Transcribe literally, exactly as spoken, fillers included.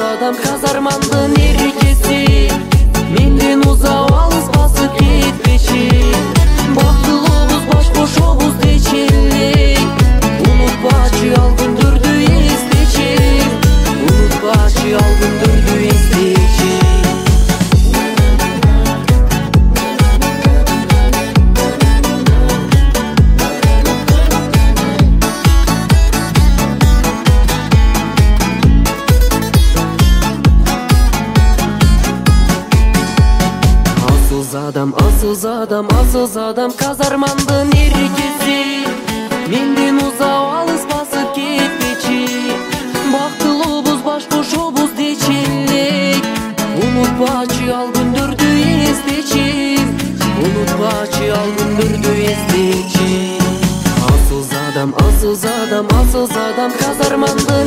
адам казармандын эркеси. Менден узап алыс басып кетпечи. Бактылуубуз баш кошобуз дечи эле. Унутпачы ал күндөрдү эстечи. Унутпачы ал күндөрдү эстечи. Адам, асыз адам, асыз адам казармандын эркеси. Менден узап алыс басып кетпечи. Бактылуубуз баш кошобуз дечи эле. Унутпачы ал күндөрдү эстечи. Унутпачы ал күндөрдү эстечи. Асыз адам, асыз адам, асыз адам казармандын